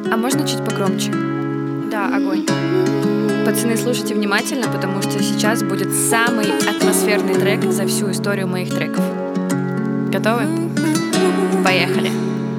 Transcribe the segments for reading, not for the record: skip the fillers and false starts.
А можно чуть погромче? Да, огонь. Пацаны, слушайте внимательно, потому что сейчас будет самый атмосферный трек за всю историю моих треков. Готовы? Поехали.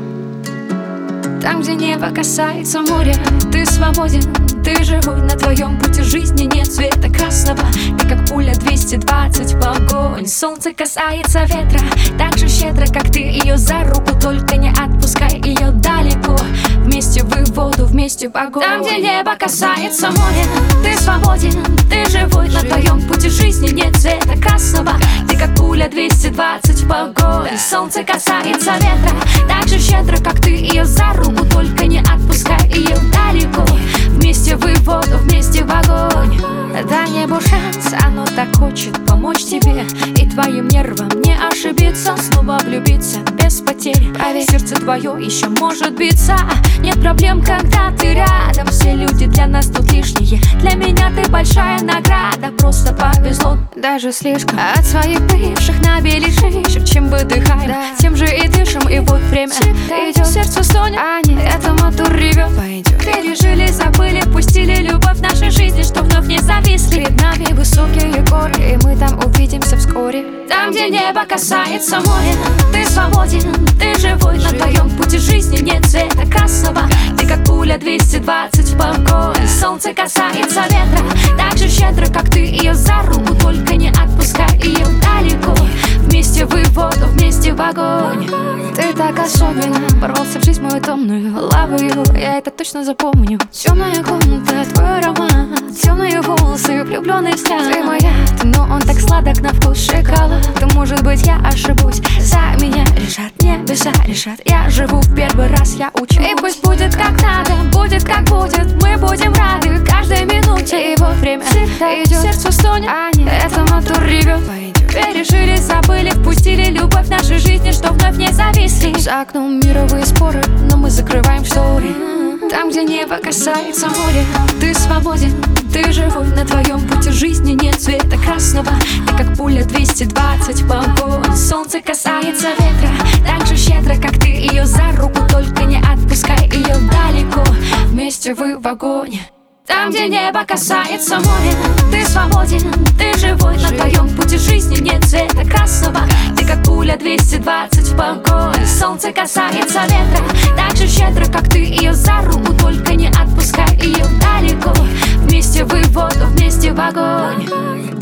Там, где небо касается моря, ты свободен, ты живой. На твоем пути жизни нет цвета красного. Ты как пуля 220 в огонь. Солнце касается ветра так же щедро, как ты ее за руку. Только не отпускай ее далеко. Вместе в воду, вместе в огонь. Там, где небо касается моря, ты свободен, ты живой. На твоем пути жизни нет цвета красного. Ты как пуля 220 в огонь. Солнце касается ветра так же щедро, как ты ее за руку. Только не отпускай ее далеко. Вместе в воду, вместе в огонь. Дай небу шанс, оно так хочет помочь тебе и твоим нервам не ошибиться. Снова влюбиться без потерь. Поверь, сердце твое еще может биться. Нет проблем, когда ты рядом. Все люди для нас тут лишние. Для меня ты большая награда. Просто повезло, даже слишком. От своих бывших набили шишек. Чем выдыхаем, да, тем же и дышим. И вот время идет, сердце стонет, а не это мотор ревет. Пережили, забыли, пустили любовь в нашей жизни, что вновь не зависли. Перед нами высокие горы, и мы там увидимся вскоре. Там, где небо касается моря, ты свободен, ты живой. На твоем пути жизни нет цвета красного. Ты как пуля 220 в огонь. Солнце касается ветра так же щедро, как ты ее за руку. Только не отпускай ее далеко. Вместе в воду, вместе в огонь. Ты так особенно ворвался в жизнь мою томную. Лавою, я это точно запомню. Темная комната, твой аромат, темные волосы, влюбленный взгляд. Ты моя, но он так сладок на вкус шоколад. То может быть я ошибусь, за меня решат небеса, решат. Я живу в первый раз, я учусь. И пусть будет как надо, будет как будет. Мы будем рады каждой минуте. И вот время идет, сердце стонет, а не это мотор ревет. Пережили, забыли, впустили любовь в нашей жизни, что вновь не зависли. За окном мировые споры, но мы закрываем шторы. Там, где небо касается моря, ты свободен, ты живой. На твоем пути жизни нет цвета красного. Ты как пуля 220 в огонь. Солнце касается ветра так же щедро, как ты ее за руку. Только не отпускай ее далеко. Вместе вы в огонь. Там, где небо касается моря, ты свободен, ты живой. На твоем пути жизни нет цвета красного. Ты как пуля 220 в огонь. Солнце касается ветра так же щедро, как ты ее за руку. Только не отпускай ее далеко. Вместе в воду, вместе в огонь.